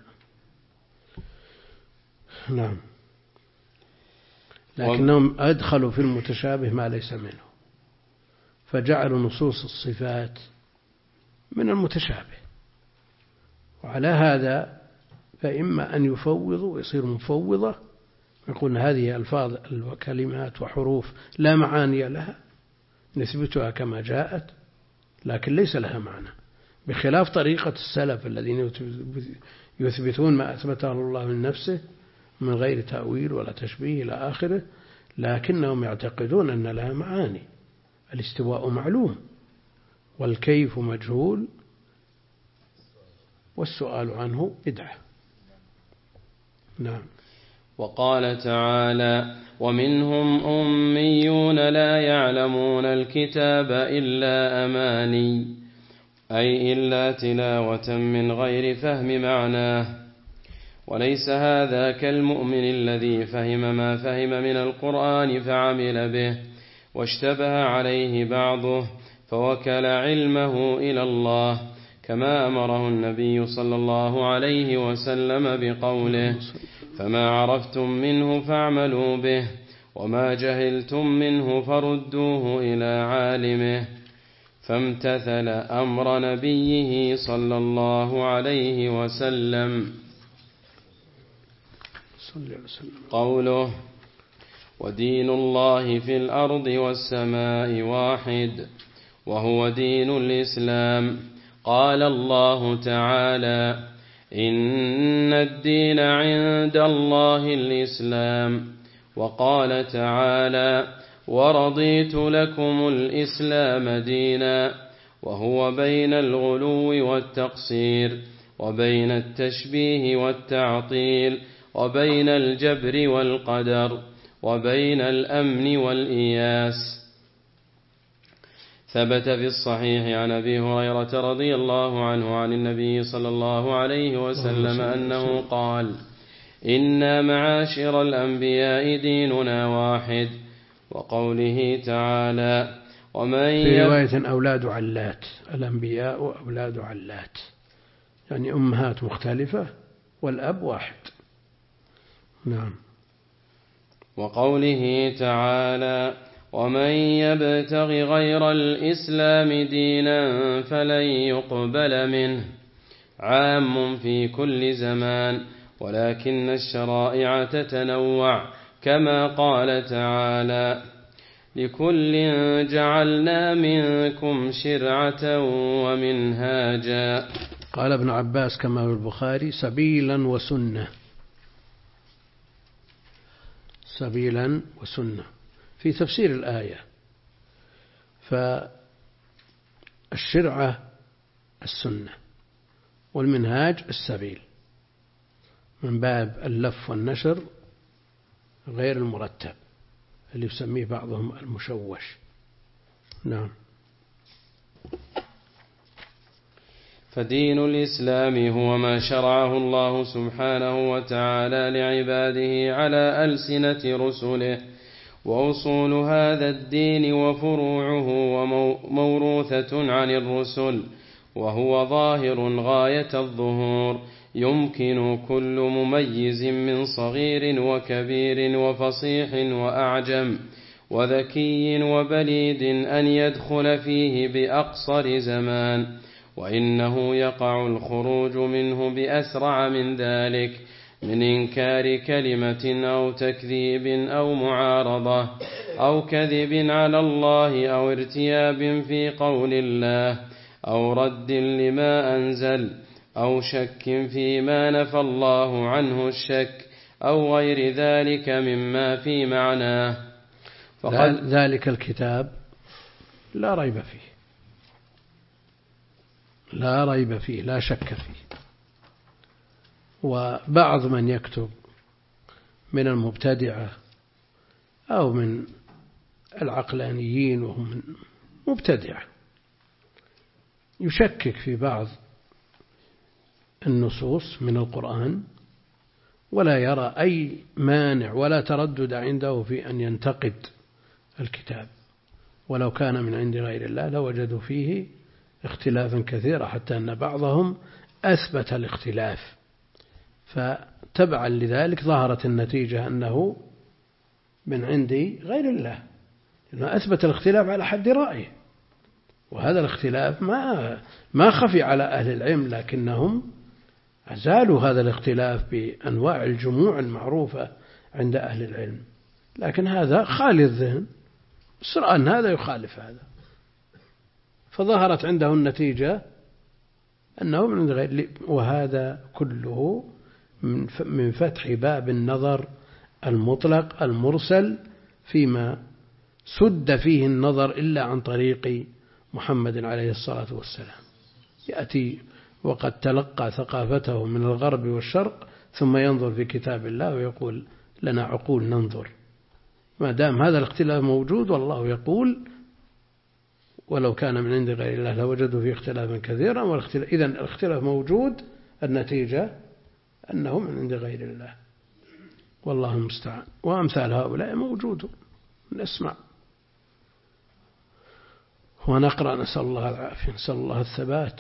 نعم. لكنهم أدخلوا في المتشابه ما ليس منه، فجعلوا نصوص الصفات من المتشابه، وعلى هذا فإما أن يفوضوا ويصير مفوضة، يقول هذه ألفاظ وكلمات وحروف لا معاني لها نثبتها كما جاءت لكن ليس لها معنى، بخلاف طريقة السلف الذين يثبتون ما أثبته الله من نفسه من غير تأويل ولا تشبيه إلى آخره، لكنهم يعتقدون أن لها معاني. الاستواء معلوم والكيف مجهول والسؤال عنه بدعة. نعم. وقال تعالى ومنهم أميون لا يعلمون الكتاب إلا أماني، أي إلا تلاوة من غير فهم معناه، وليس هذا كالمؤمن الذي فهم ما فهم من القرآن فعمل به واشتبه عليه بعضه فوكل علمه إلى الله، كما أمره النبي صلى الله عليه وسلم بقوله فما عرفتم منه فاعملوا به وما جهلتم منه فردوه إلى عالمه، فامتثل أمر نبيه صلى الله عليه وسلم. قوله ودين الله في الأرض والسماء واحد وهو دين الإسلام. قال الله تعالى إن الدين عند الله الإسلام، وقال تعالى ورضيت لكم الإسلام دينا، وهو بين الغلو والتقصير وبين التشبيه والتعطيل وبين الجبر والقدر وبين الأمن والإياس. ثبت في الصحيح عن أبي هريرة رضي الله عنه عن النبي صلى الله عليه وسلم أنه قال إنا معاشر الأنبياء ديننا واحد. وقوله تعالى ومن في رواية أولاد علات، الأنبياء أولاد علات، يعني أمهات مختلفة والأب واحد. نعم. وقوله تعالى ومن يبتغ غير الإسلام دينا فلن يقبل منه، عام في كل زمان ولكن الشرائع تتنوع، كما قال تعالى لكل جعلنا منكم شرعة ومنهاجا. قال ابن عباس كما في البخاري سبيلا وسنة، سبيلا وسنة في تفسير الآية. فالشرعة السنة والمنهاج السبيل، من باب اللف والنشر غير المرتب اللي يسميه بعضهم المشوش. نعم. فدين الإسلام هو ما شرعه الله سبحانه وتعالى لعباده على ألسنة رسله، وأصول هذا الدين وفروعه موروثة عن الرسل، وهو ظاهر غاية الظهور، يمكن كل مميز من صغير وكبير وفصيح وأعجم وذكي وبليد أن يدخل فيه بأقصر زمان، وإنه يقع الخروج منه بأسرع من ذلك، من إنكار كلمة أو تكذيب أو معارضة أو كذب على الله أو ارتياب في قول الله أو رد لما أنزل أو شك فيما نفى الله عنه الشك أو غير ذلك مما في معناه. ذلك الكتاب لا ريب فيه، لا ريب فيه، لا شك فيه. وبعض من يكتب من المبتدعة أو من العقلانيين وهم من مبتدعة يشكك في بعض النصوص من القرآن ولا يرى أي مانع ولا تردد عنده في أن ينتقد الكتاب، ولو كان من عند غير الله لوجدوا فيه اختلافا كثيرا، حتى أن بعضهم أثبت الاختلاف، فتبعا لذلك ظهرت النتيجة أنه من عند غير الله، لأنه أثبت الاختلاف على حد رأيه. وهذا الاختلاف ما خفي على أهل العلم، لكنهم أزالوا هذا الاختلاف بأنواع الجموع المعروفة عند أهل العلم، لكن هذا خالي الذهن، سرعان أن هذا يخالف هذا، فظهرت عنده النتيجة أنه من غير. وهذا كله من فتح باب النظر المطلق المرسل فيما سد فيه النظر إلا عن طريق محمد عليه الصلاة والسلام. يأتي وقد تلقى ثقافته من الغرب والشرق ثم ينظر في كتاب الله ويقول لنا عقول ننظر. ما دام هذا الاختلاف موجود والله يقول ولو كان من عند غير الله لوجدوا فيه اختلافا كثيرا، إذن الاختلاف موجود، النتيجة أنه من عند غير الله، والله المستعان. وأمثال هؤلاء موجود، نسمع ونقرأ، نسأل الله العافية، نسأل الله الثبات.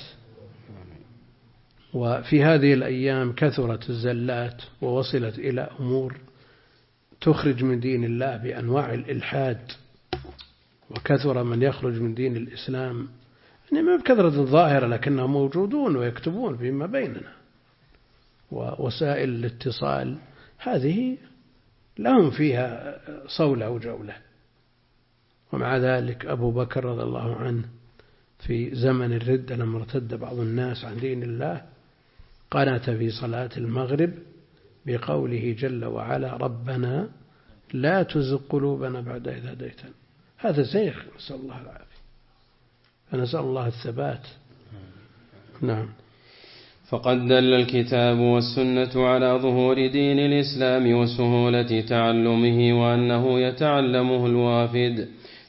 وفي هذه الأيام كثرت الزلات ووصلت إلى أمور تخرج من دين الله بأنواع الإلحاد، وكثر من يخرج من دين الإسلام، يعني ما بكثرة الظاهرة لكنهم موجودون ويكتبون فيما بيننا. ووسائل الاتصال هذه لهم فيها صولة وجولة. ومع ذلك أبو بكر رضي الله عنه في زمن الردة لما ارتد بعض الناس عن دين الله قنت في صلاة المغرب بقوله جل وعلا ربنا لا تزغ قلوبنا بعد إذ هديتنا. هذا زيغ، نسأل الله العافية، فنسأل الله الثبات. نعم. فقد دل الكتاب والسنة على ظهور دين الإسلام وسهولة تعلمه، وأنه يتعلمه الوافد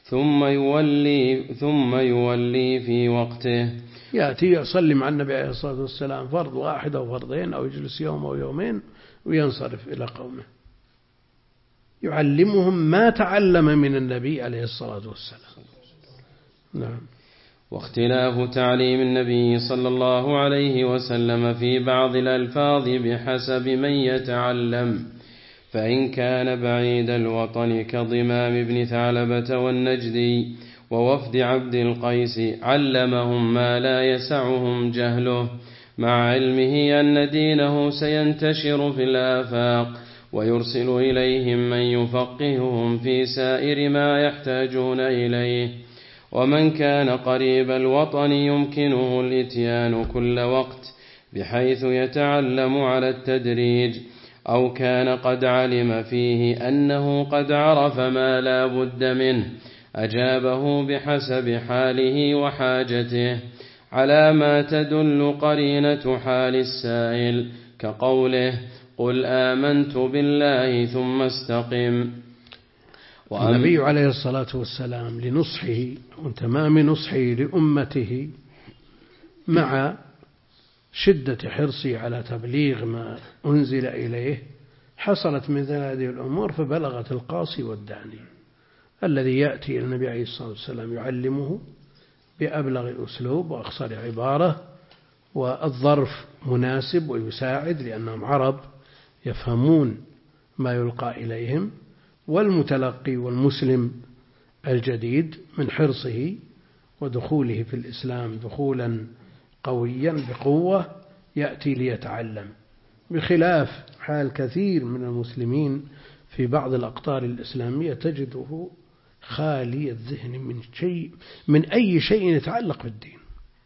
ثم يولي في وقته. يأتي يصلي مع النبي عليه الصلاة والسلام فرض واحد أو فرضين أو يجلس يوم أو يومين وينصرف إلى قومه، يعلمهم ما تعلم من النبي عليه الصلاة والسلام. نعم. واختلاف تعليم النبي صلى الله عليه وسلم في بعض الألفاظ بحسب من يتعلم، فإن كان بعيد الوطن كضمام بن ثعلبة والنجدي ووفد عبد القيس علمهم ما لا يسعهم جهله، مع علمه أن دينه سينتشر في الآفاق ويرسل إليهم من يفقههم في سائر ما يحتاجون إليه. ومن كان قريب الوطن يمكنه الإتيان كل وقت بحيث يتعلم على التدريج، أو كان قد علم فيه أنه قد عرف ما لا بد منه أجابه بحسب حاله وحاجته على ما تدل قرينة حال السائل، كقوله قل آمنت بالله ثم استقم. النبي عليه الصلاة والسلام لنصحه وتمام نصحه لأمته مع شدة حرصه على تبليغ ما أنزل إليه حصلت من هذه الأمور فبلغت القاصي والداني الذي يأتي النبي عليه الصلاة والسلام يعلمه بأبلغ أسلوب وأقصر عبارة، والظرف مناسب ويساعد لأنهم عرب يفهمون ما يلقى إليهم، والمتلقي والمسلم الجديد من حرصه ودخوله في الإسلام دخولا قويا بقوة يأتي ليتعلم، بخلاف حال كثير من المسلمين في بعض الأقطار الإسلامية تجده خالي الذهن من أي شيء يتعلق بالدين.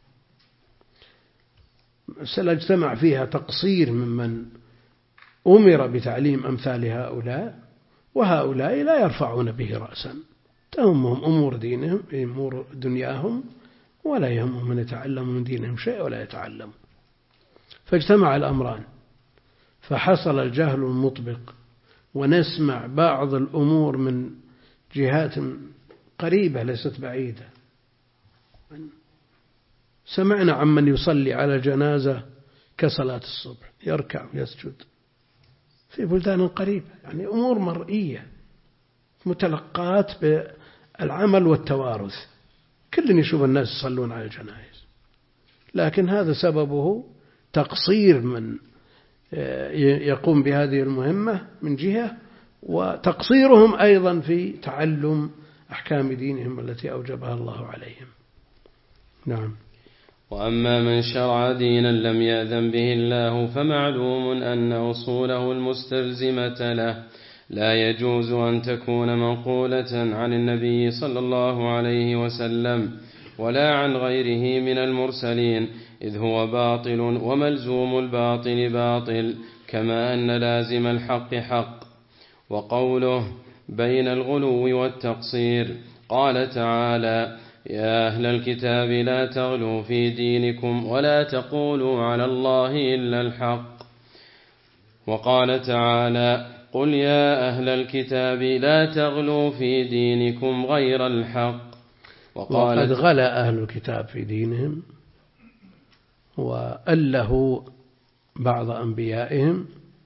مسألة اجتمع فيها تقصير ممن أمر بتعليم أمثال هؤلاء، وهؤلاء لا يرفعون به رأسا، تهمهم أمور دينهم أمور دنياهم ولا يهمهم من يتعلموا من دينهم شيء ولا يتعلموا. فاجتمع الأمران فحصل الجهل المطبق، ونسمع بعض الأمور من جهات قريبة ليست بعيدة. سمعنا عمن يصلي على جنازة كصلاة الصبح يركع ويسجد في بلدان قريبة، يعني أمور مرئية متلقات بالعمل والتوارث، كل يشوف الناس يصلون على الجنائز، لكن هذا سببه تقصير من يقوم بهذه المهمة من جهة، وتقصيرهم أيضا في تعلم أحكام دينهم التي أوجبها الله عليهم. نعم. وأما من شرع دينا لم يأذن به الله فمعلوم أن أصوله المستلزمة له لا يجوز أن تكون منقولة عن النبي صلى الله عليه وسلم ولا عن غيره من المرسلين، إذ هو باطل وملزوم الباطل باطل، كما أن لازم الحق حق. وقوله بين الغلو والتقصير، قال تعالى يا أهل الكتاب لا تغلوا في دينكم ولا تقولوا على الله إلا الحق. وقال تعالى قل يا أهل الكتاب لا تغلوا في دينكم غير الحق. وقد غلا أهل الكتاب في دينهم وأله بعض أنبيائهم،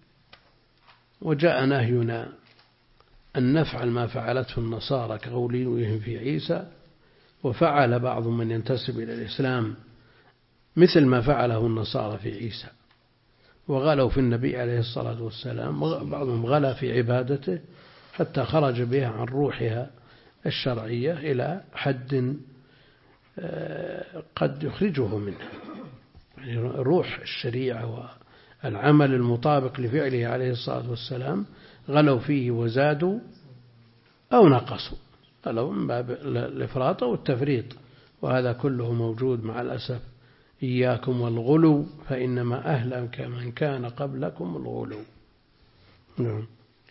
وجاء نهينا أن نفعل ما فعلته النصارى كغلوهم في عيسى، وفعل بعض من ينتسب إلى الإسلام مثل ما فعله النصارى في عيسى، وغلوا في النبي عليه الصلاة والسلام، بعضهم غلا في عبادته حتى خرج بها عن روحها الشرعية إلى حد قد يخرجه منها، يعني روح الشريعة والعمل المطابق لفعله عليه الصلاة والسلام غلوا فيه وزادوا أو نقصوا، غلوا من باب الإفراط والتفريط، وهذا كله موجود مع الأسف. إياكم والغلو فإنما أهلك من كان قبلكم الغلو. نعم.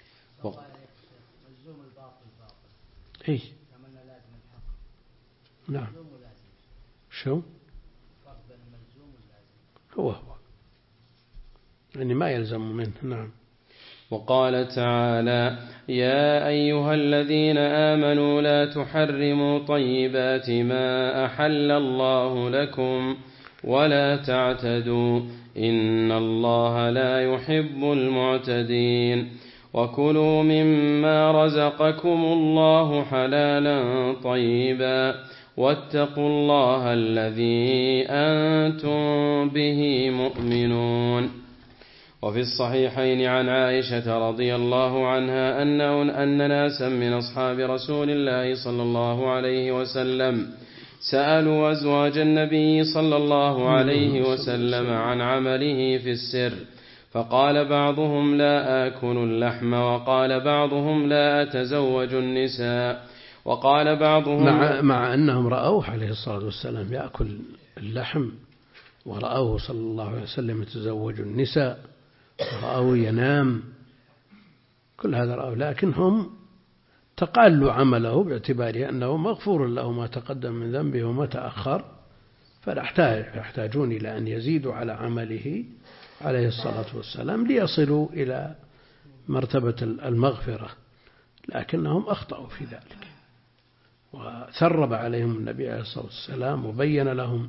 إيه؟ نعم. شو؟ هو يعني ما يلزم منه. نعم. وقال تعالى يا أيها الذين آمنوا لا تحرموا طيبات ما أحل الله لكم ولا تعتدوا إن الله لا يحب المعتدين وكلوا مما رزقكم الله حلالا طيبا واتقوا الله الذي أنتم به مؤمنون. وفي الصحيحين عن عائشة رضي الله عنها أن ناسا من أصحاب رسول الله صلى الله عليه وسلم سألوا أزواج النبي صلى الله عليه وسلم عن عمله في السر، فقال بعضهم لا آكل اللحم، وقال بعضهم لا أتزوج النساء، وقال بعضهم مع أنهم رأوه عليه الصلاة والسلام يأكل اللحم، ورأوه صلى الله عليه وسلم يتزوج النساء، ورأوه ينام، كل هذا رأوه، لكنهم تقالوا عمله باعتبار أنه مغفور له ما تقدم من ذنبه وما تأخر، فلا يحتاجون إلى أن يزيدوا على عمله عليه الصلاة والسلام ليصلوا إلى مرتبة المغفرة، لكنهم أخطأوا في ذلك، وثرب عليهم النبي عليه الصلاة والسلام وبين لهم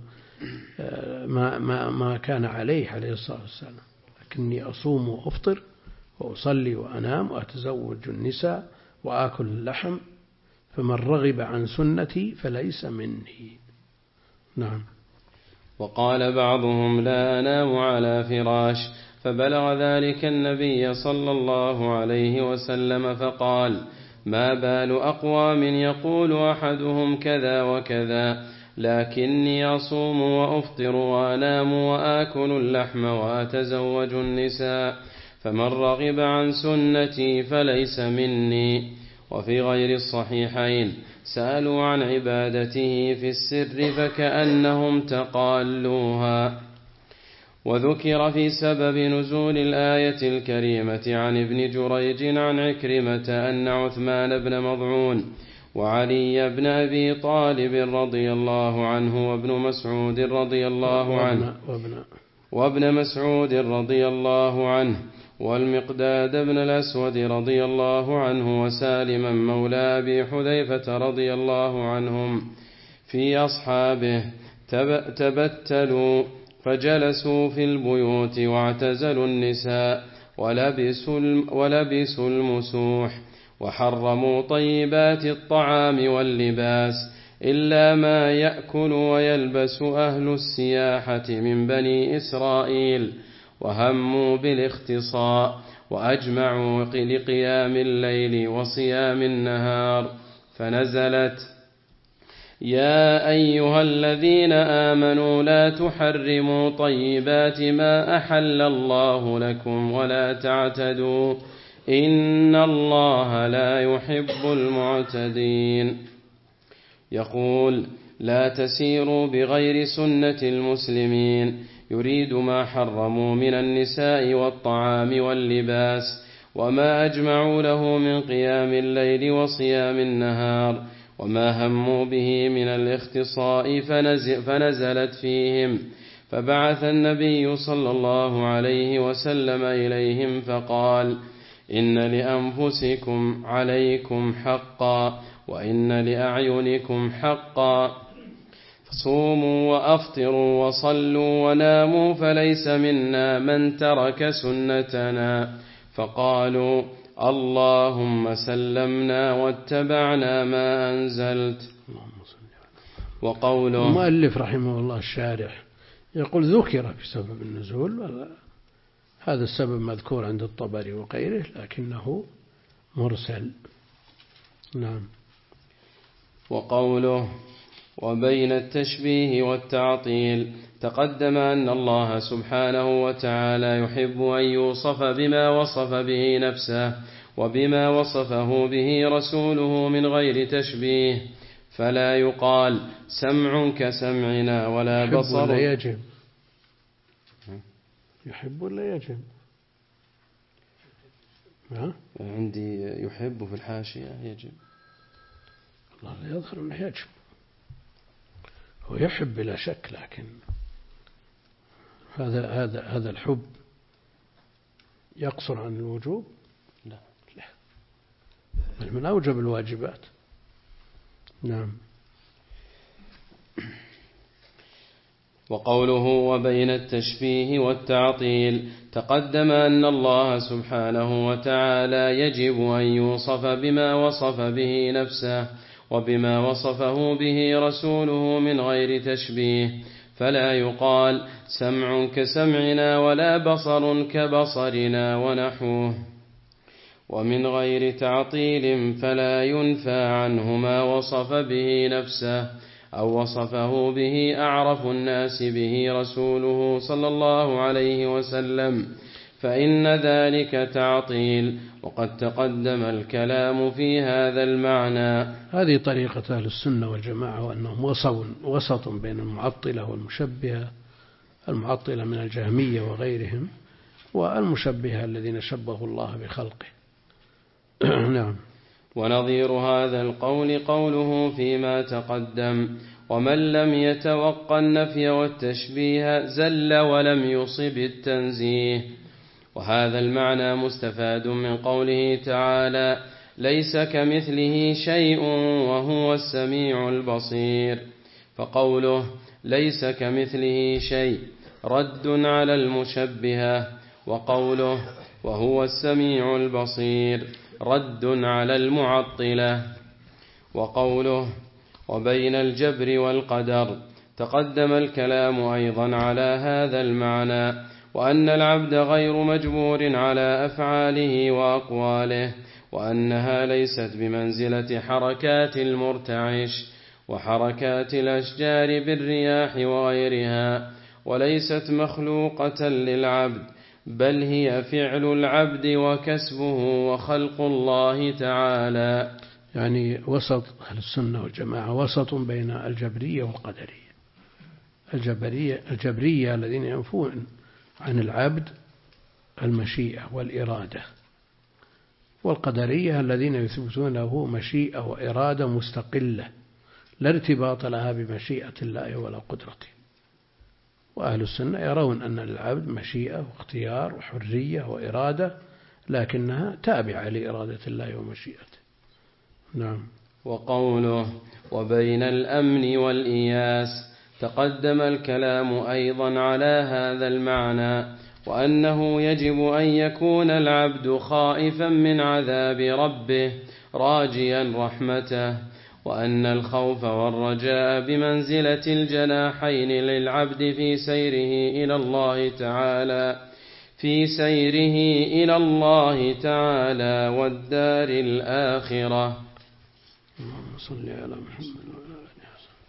ما كان عليه الصلاة والسلام: لكني أصوم وأفطر وأصلي وأنام وأتزوج النساء وآكل اللحم، فمن رغب عن سنتي فليس مني. نعم. وقال بعضهم لا أنام على فراش، فبلغ ذلك النبي صلى الله عليه وسلم فقال: ما بال أقوام يقول أحدهم كذا وكذا، لكني أصوم وأفطر وأنام وآكل اللحم وأتزوج النساء، فمن رغب عن سنتي فليس مني. وفي غير الصحيحين سألوا عن عبادته في السر فكأنهم تقالوها. وذكر في سبب نزول الآية الكريمة عن ابن جريج عن عكرمة أن عثمان بن مضعون وعلي بن أبي طالب رضي الله عنه وابن مسعود رضي الله عنه وابن مسعود رضي الله عنه والمقداد بن الأسود رضي الله عنه وسالما مولى أبي حذيفة رضي الله عنهم في أصحابه تبتلوا فجلسوا في البيوت واعتزلوا النساء ولبسوا المسوح، وحرموا طيبات الطعام واللباس إلا ما يأكل ويلبس أهل السياحة من بني إسرائيل، وهموا بالاختصاء، وأجمعوا لقيام الليل وصيام النهار، فنزلت: يا أيها الذين آمنوا لا تحرموا طيبات ما أحل الله لكم ولا تعتدوا إن الله لا يحب المعتدين. يقول: لا تسيروا بغير سنة المسلمين، يريد ما حرموا من النساء والطعام واللباس وما أجمعوا له من قيام الليل وصيام النهار، وما هموا به من الاختصاء فنزلت فيهم، فبعث النبي صلى الله عليه وسلم إليهم فقال: إن لأنفسكم عليكم حقا، وإن لأعينكم حقا، صوموا وأفطروا وصلوا وناموا، فليس منا من ترك سنتنا. فقالوا: اللهم سلمنا واتبعنا ما أنزلت. وقوله المؤلف رحمه الله الشارح يقول: ذكر في سبب النزول، هذا السبب مذكور عند الطبري وغيره لكنه مرسل. نعم. وقوله وبين التشبيه والتعطيل، تقدم أن الله سبحانه وتعالى يحب أن يوصف بما وصف به نفسه وبما وصفه به رسوله من غير تشبيه، فلا يقال سمع كسمعنا ولا بصر. ولا يجب. يحب ولا يجب؟ عندي يحب في الحاشية يجب. الله لا يظهر أنه يجب، هو يحب بلا شك، لكن هذا الحب يقصر عن الوجوب؟ لا، بل من أوجب الواجبات. نعم. وقوله وبين التشبيه والتعطيل، تقدم أن الله سبحانه وتعالى يجب أن يوصف بما وصف به نفسه وبما وصفه به رسوله من غير تشبيه، فلا يقال سمع كسمعنا ولا بصر كبصرنا ونحوه. ومن غير تعطيل فلا ينفى عنه ما وصف به نفسه أو وصفه به أعرف الناس به رسوله صلى الله عليه وسلم، فإن ذلك تعطيل، وقد تقدم الكلام في هذا المعنى. هذه طريقة أهل السنة والجماعة، وأنهم وسط بين المعطلة والمشبهة، المعطلة من الجهمية وغيرهم، والمشبهة الذين شبهوا الله بخلقه. نعم. ونظير هذا القول قوله فيما تقدم: ومن لم يتوق النفي والتشبيه زل ولم يصب التنزيه. وهذا المعنى مستفاد من قوله تعالى: ليس كمثله شيء وهو السميع البصير. فقوله ليس كمثله شيء رد على المشبهة، وقوله وهو السميع البصير رد على المعطلة. وقوله وبين الجبر والقدر تقدم الكلام أيضا على هذا المعنى، وأن العبد غير مجبور على أفعاله وأقواله، وأنها ليست بمنزلة حركات المرتعش وحركات الأشجار بالرياح وغيرها، وليست مخلوقة للعبد، بل هي فعل العبد وكسبه وخلق الله تعالى. يعني وسط أهل السنة والجماعة وسط بين الجبرية والقدرية. الجبرية الذين ينفون عن العبد المشيئة والإرادة، والقدرية الذين يثبتون له مشيئة وإرادة مستقلة لا ارتباط لها بمشيئة الله ولا قدرته. وأهل السنة يرون أن للعبد مشيئة واختيار وحرية وإرادة، لكنها تابعة لإرادة الله ومشيئته. نعم. وقوله وبين الأمن والإياس تقدم الكلام أيضا على هذا المعنى، وأنه يجب أن يكون العبد خائفا من عذاب ربه راجيا رحمته، وأن الخوف والرجاء بمنزلة الجناحين للعبد في سيره إلى الله تعالى والدار الآخرة. اللهم صل على محمد وعلى آله وصحبه.